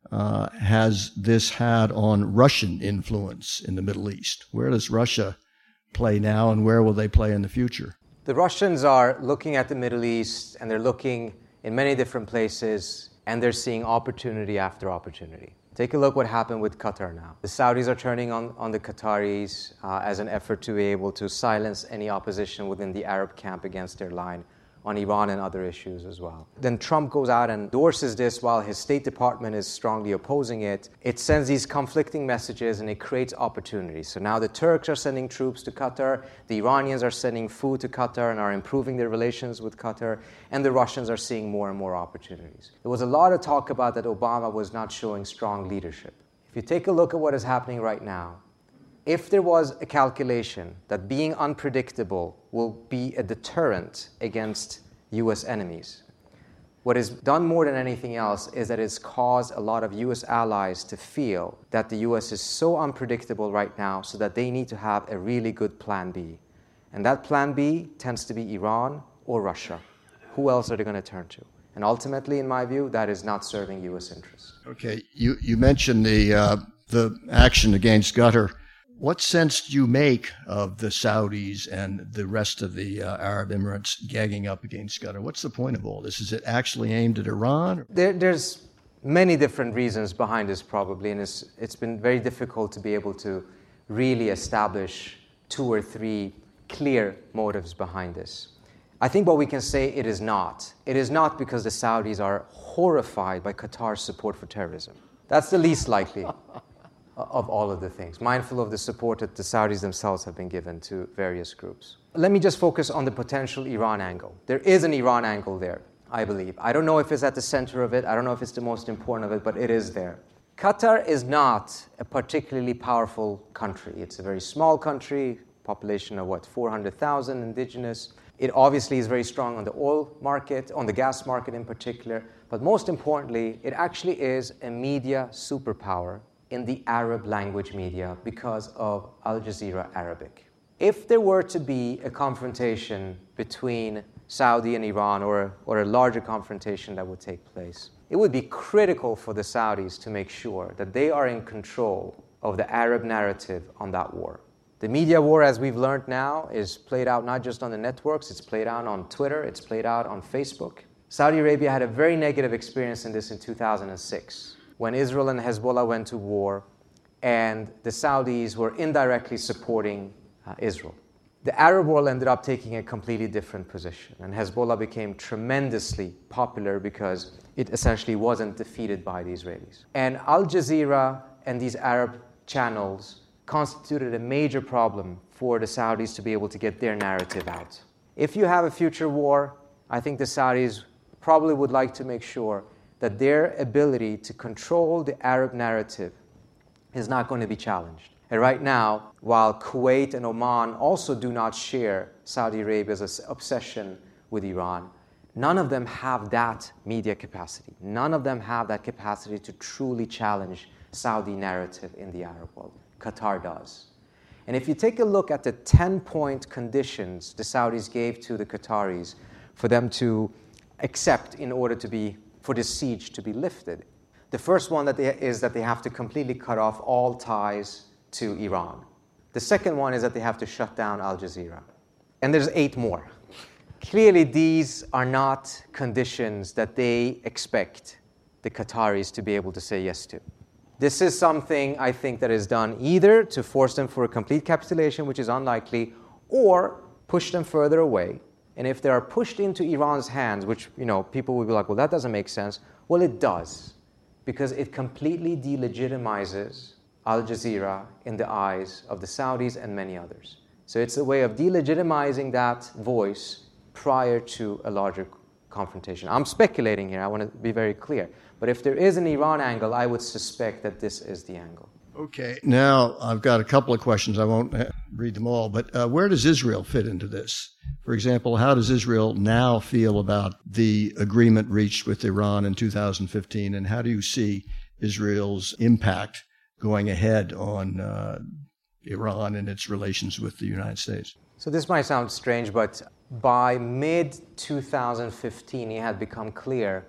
has this had on Russian influence in the Middle East? Where does Russia play now, and where will they play in the future? The Russians are looking at the Middle East, and they're looking in many different places, and they're seeing opportunity after opportunity. Take a look what happened with Qatar now. The Saudis are turning on the Qataris as an effort to be able to silence any opposition within the Arab camp against their line on Iran and other issues as well. Then Trump goes out and endorses this while his State Department is strongly opposing it. It sends these conflicting messages and it creates opportunities. So now the Turks are sending troops to Qatar, the Iranians are sending food to Qatar and are improving their relations with Qatar, and the Russians are seeing more and more opportunities. There was a lot of talk about that Obama was not showing strong leadership. If you take a look at what is happening right now, if there was a calculation that being unpredictable will be a deterrent against U.S. enemies, what is done more than anything else is that it's caused a lot of U.S. allies to feel that the U.S. is so unpredictable right now so that they need to have a really good plan B. And that plan B tends to be Iran or Russia. Who else are they going to turn to? And ultimately, in my view, that is not serving U.S. interests. Okay, you mentioned the action against Qatar. What sense do you make of the Saudis and the rest of the Arab Emirates gagging up against Qatar? What's the point of all this? Is it actually aimed at Iran? There's many different reasons behind this probably, and it's been very difficult to be able to really establish 2 or 3 clear motives behind this. I think what we can say it is not. It is not because the Saudis are horrified by Qatar's support for terrorism. That's the least likely of all of the things, mindful of the support that the Saudis themselves have been given to various groups. Let me just focus on the potential Iran angle. There is an Iran angle there, I believe. I don't know if it's at the center of it. I don't know if it's the most important of it, but it is there. Qatar is not a particularly powerful country. It's a very small country, population of 400,000 indigenous. It obviously is very strong on the oil market, on the gas market in particular, but most importantly, it actually is a media superpower in the Arab language media because of Al Jazeera Arabic. If there were to be a confrontation between Saudi and Iran, or a larger confrontation that would take place, it would be critical for the Saudis to make sure that they are in control of the Arab narrative on that war. The media war, as we've learned now, is played out not just on the networks, it's played out on Twitter, it's played out on Facebook. Saudi Arabia had a very negative experience in this in 2006, when Israel and Hezbollah went to war, and the Saudis were indirectly supporting Israel. The Arab world ended up taking a completely different position, and Hezbollah became tremendously popular because it essentially wasn't defeated by the Israelis. And Al Jazeera and these Arab channels constituted a major problem for the Saudis to be able to get their narrative out. If you have a future war, I think the Saudis probably would like to make sure that their ability to control the Arab narrative is not going to be challenged. And right now, while Kuwait and Oman also do not share Saudi Arabia's obsession with Iran, none of them have that media capacity. None of them have that capacity to truly challenge Saudi narrative in the Arab world. Qatar does. And if you take a look at the 10-point conditions the Saudis gave to the Qataris for them to accept in order for the siege to be lifted, the first one is that they have to completely cut off all ties to Iran. The second one is that they have to shut down Al Jazeera. And there's 8 more. Clearly, these are not conditions that they expect the Qataris to be able to say yes to. This is something I think that is done either to force them for a complete capitulation, which is unlikely, or push them further away. And if they are pushed into Iran's hands, which, people will be like, well, that doesn't make sense. Well, it does, because it completely delegitimizes Al Jazeera in the eyes of the Saudis and many others. So it's a way of delegitimizing that voice prior to a larger confrontation. I'm speculating here, I want to be very clear. But if there is an Iran angle, I would suspect that this is the angle. Okay, now I've got a couple of questions. I won't read them all, but where does Israel fit into this? For example, how does Israel now feel about the agreement reached with Iran in 2015, and how do you see Israel's impact going ahead on Iran and its relations with the United States? So this might sound strange, but by mid-2015, it had become clear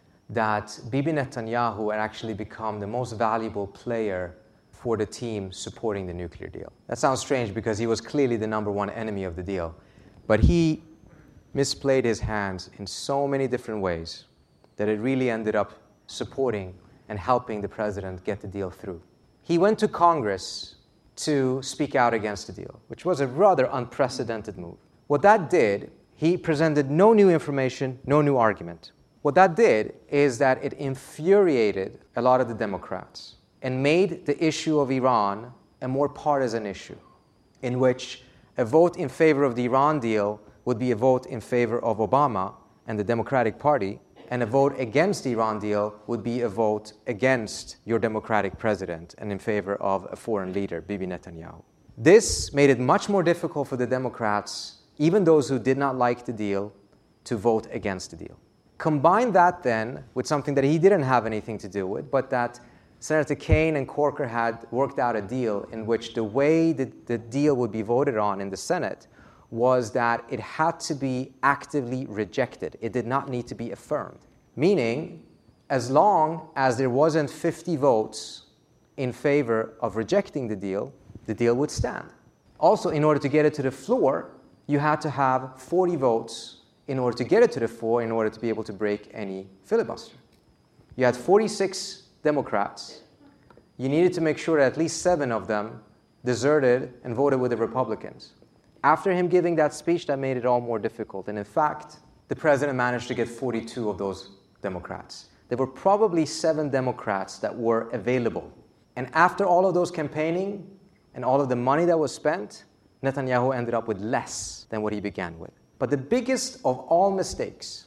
that Bibi Netanyahu had actually become the most valuable player for the team supporting the nuclear deal. That sounds strange because he was clearly the number one enemy of the deal. But he misplayed his hands in so many different ways that it really ended up supporting and helping the president get the deal through. He went to Congress to speak out against the deal, which was a rather unprecedented move. What that did, he presented no new information, no new argument. What that did is that it infuriated a lot of the Democrats and made the issue of Iran a more partisan issue, in which a vote in favor of the Iran deal would be a vote in favor of Obama and the Democratic Party, and a vote against the Iran deal would be a vote against your Democratic president and in favor of a foreign leader, Bibi Netanyahu. This made it much more difficult for the Democrats, even those who did not like the deal, to vote against the deal. Combine that then with something that he didn't have anything to do with, but that Senator Kaine and Corker had worked out a deal in which the way that the deal would be voted on in the Senate was that it had to be actively rejected. It did not need to be affirmed. Meaning, as long as there wasn't 50 votes in favor of rejecting the deal would stand. Also, in order to get it to the floor, you had to have 40 votes in order to get it to the floor in order to be able to break any filibuster. You had 46 Democrats. You needed to make sure that at least 7 of them deserted and voted with the Republicans. After him giving that speech, that made it all more difficult. And in fact, the president managed to get 42 of those Democrats. There were probably 7 Democrats that were available. And after all of those campaigning and all of the money that was spent, Netanyahu ended up with less than what he began with. But the biggest of all mistakes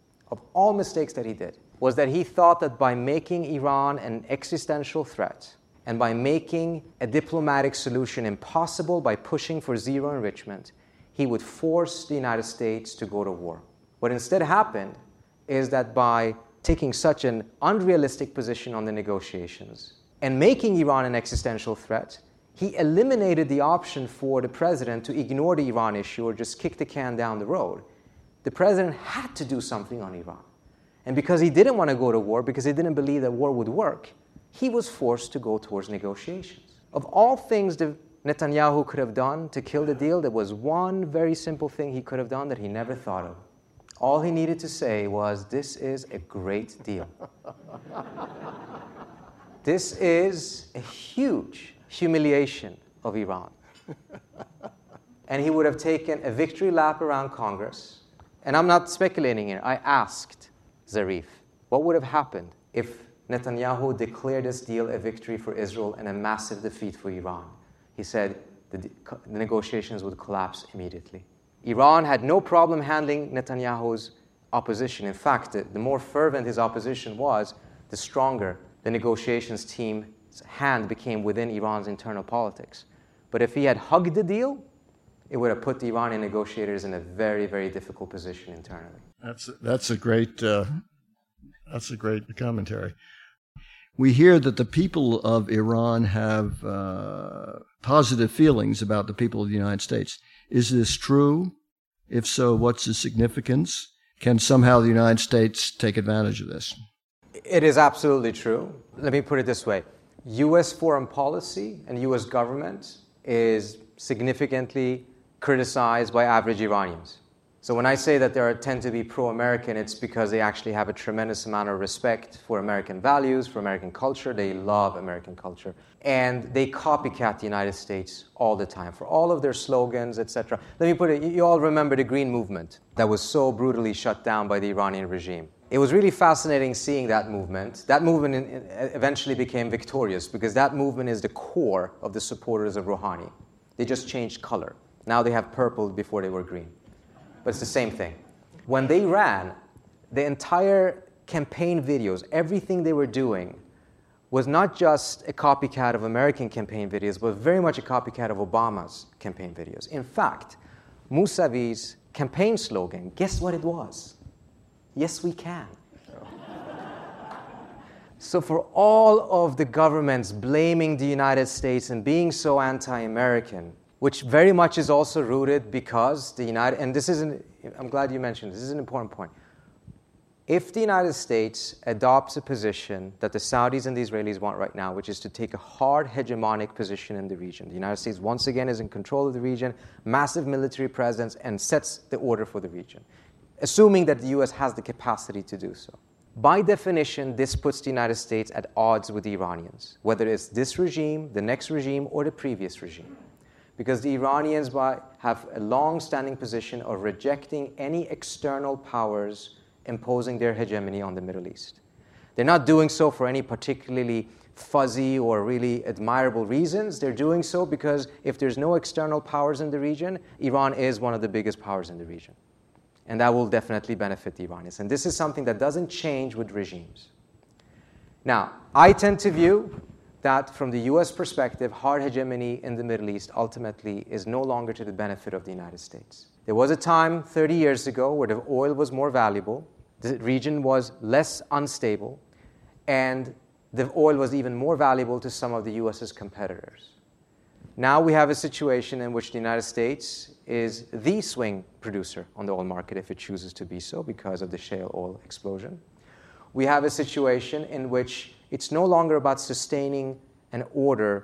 that he did, was that he thought that by making Iran an existential threat and by making a diplomatic solution impossible by pushing for zero enrichment, he would force the United States to go to war. What instead happened is that by taking such an unrealistic position on the negotiations and making Iran an existential threat, he eliminated the option for the president to ignore the Iran issue or just kick the can down the road. The president had to do something on Iran. And because he didn't want to go to war, because he didn't believe that war would work, he was forced to go towards negotiations. Of all things the Netanyahu could have done to kill the deal, there was one very simple thing he could have done that he never thought of. All he needed to say was, "This is a great deal." This is a huge humiliation of Iran. And he would have taken a victory lap around Congress. And I'm not speculating here. I asked Zarif, what would have happened if Netanyahu declared this deal a victory for Israel and a massive defeat for Iran? He said the negotiations would collapse immediately. Iran had no problem handling Netanyahu's opposition. In fact, the more fervent his opposition was, the stronger the negotiations team's hand became within Iran's internal politics. But if he had hugged the deal, it would have put the Iranian negotiators in a very, very difficult position internally. That's a great commentary. We hear that the people of Iran have positive feelings about the people of the United States. Is this true? If so, what's the significance? Can somehow the United States take advantage of this? It is absolutely true. Let me put it this way. U.S. foreign policy and U.S. government is significantly criticized by average Iranians. So when I say that they tend to be pro-American, it's because they actually have a tremendous amount of respect for American values, for American culture. They love American culture. And they copycat the United States all the time for all of their slogans, etc. Let me put it, you all remember the Green Movement that was so brutally shut down by the Iranian regime. It was really fascinating seeing that movement. That movement eventually became victorious because that movement is the core of the supporters of Rouhani. They just changed color. Now they have purple before they were green. But it's the same thing. When they ran, the entire campaign videos, everything they were doing was not just a copycat of American campaign videos, but very much a copycat of Obama's campaign videos. In fact, Mousavi's campaign slogan, guess what it was? Yes, we can. So for all of the governments blaming the United States and being so anti-American, which very much is also rooted because and this isn't, I'm glad you mentioned this is an important point. If the United States adopts a position that the Saudis and the Israelis want right now, which is to take a hard hegemonic position in the region, the United States once again is in control of the region, massive military presence, and sets the order for the region, assuming that the U.S. has the capacity to do so. By definition, this puts the United States at odds with the Iranians, whether it's this regime, the next regime, or the previous regime. Because the Iranians have a long-standing position of rejecting any external powers imposing their hegemony on the Middle East. They're not doing so for any particularly fuzzy or really admirable reasons. They're doing so because if there's no external powers in the region, Iran is one of the biggest powers in the region. And that will definitely benefit the Iranians. And this is something that doesn't change with regimes. Now, I tend to view that from the U.S. perspective, hard hegemony in the Middle East ultimately is no longer to the benefit of the United States. There was a time 30 years ago where the oil was more valuable, the region was less unstable, and the oil was even more valuable to some of the U.S.'s competitors. Now we have a situation in which the United States is the swing producer on the oil market if it chooses to be so because of the shale oil explosion. We have a situation in which it's no longer about sustaining an order,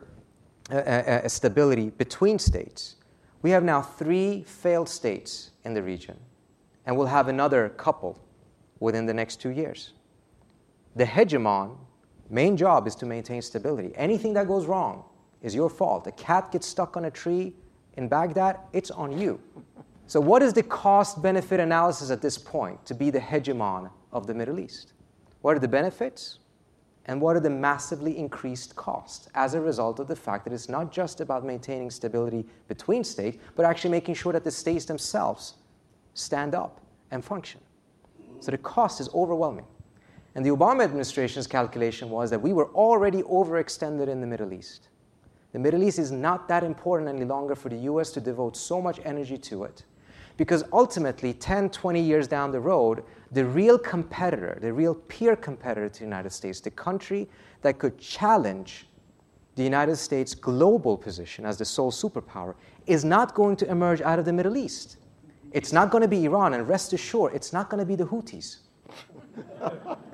a stability between states. We have now 3 failed states in the region, and we'll have another couple within the next 2 years. The hegemon main job is to maintain stability. Anything that goes wrong is your fault. A cat gets stuck on a tree in Baghdad, it's on you. So what is the cost-benefit analysis at this point to be the hegemon of the Middle East? What are the benefits? And what are the massively increased costs as a result of the fact that it's not just about maintaining stability between states, but actually making sure that the states themselves stand up and function. So the cost is overwhelming. And the Obama administration's calculation was that we were already overextended in the Middle East. The Middle East is not that important any longer for the U.S. to devote so much energy to it. Because ultimately, 10, 20 years down the road, the real competitor, the real peer competitor to the United States, the country that could challenge the United States' global position as the sole superpower, is not going to emerge out of the Middle East. It's not going to be Iran, and rest assured, it's not going to be the Houthis.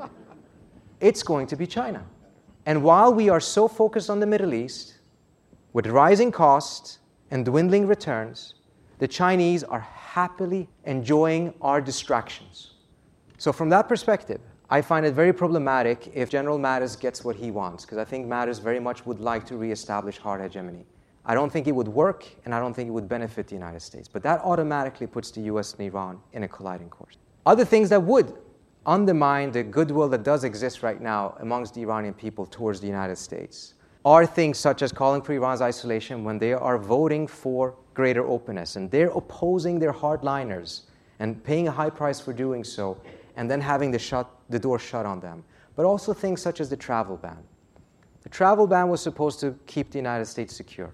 It's going to be China. And while we are so focused on the Middle East, With rising costs and dwindling returns, the Chinese are happily enjoying our distractions. So from that perspective, I find it very problematic if General Mattis gets what he wants, because I think Mattis very much would like to reestablish hard hegemony. I don't think it would work, and I don't think it would benefit the United States. But that automatically puts the US and Iran in a colliding course. Other things that would undermine the goodwill that does exist right now amongst the Iranian people towards the United States are things such as calling for Iran's isolation when they are voting for greater openness, and they're opposing their hardliners and paying a high price for doing so, and then having the door shut on them. But also things such as the travel ban. The travel ban was supposed to keep the United States secure.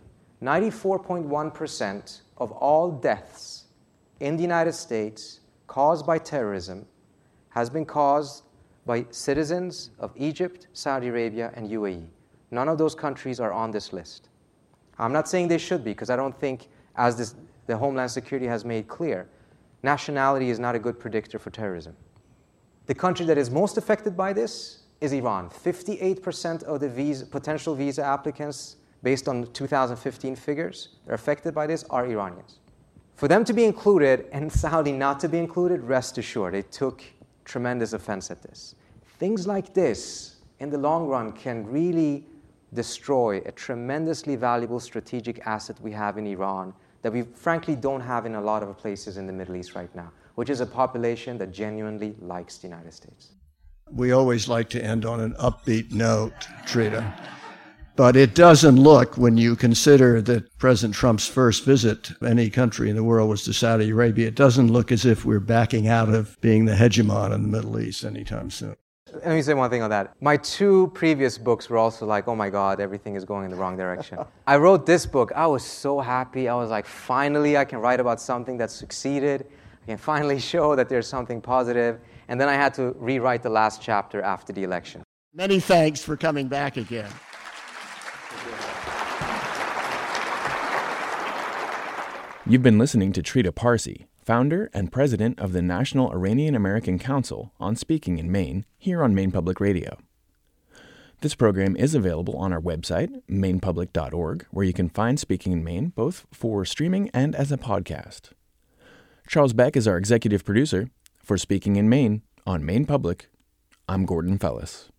94.1% of all deaths in the United States caused by terrorism has been caused by citizens of Egypt, Saudi Arabia, and UAE. None of those countries are on this list. I'm not saying they should be, because I don't think, as the Homeland Security has made clear, nationality is not a good predictor for terrorism. The country that is most affected by this is Iran. 58% of the potential visa applicants, based on 2015 figures, that are affected by this are Iranians. For them to be included and Saudi not to be included, rest assured, they took tremendous offense at this. Things like this, in the long run, can really destroy a tremendously valuable strategic asset we have in Iran that we frankly don't have in a lot of places in the Middle East right now, which is a population that genuinely likes the United States. We always like to end on an upbeat note, Trita. But it doesn't look, when you consider that President Trump's first visit to any country in the world was to Saudi Arabia, it doesn't look as if we're backing out of being the hegemon in the Middle East anytime soon. Let me say one thing on that. My two previous books were also like, oh my God, everything is going in the wrong direction. I wrote this book. I was so happy. I was like, finally, I can write about something that succeeded. I can finally show that there's something positive. And then I had to rewrite the last chapter after the election. Many thanks for coming back again. You've been listening to Trita Parsi, founder and president of the National Iranian American Council on Speaking in Maine, here on Maine Public Radio. This program is available on our website, mainepublic.org, where you can find Speaking in Maine both for streaming and as a podcast. Charles Beck is our executive producer. For Speaking in Maine on Maine Public, I'm Gordon Fellis.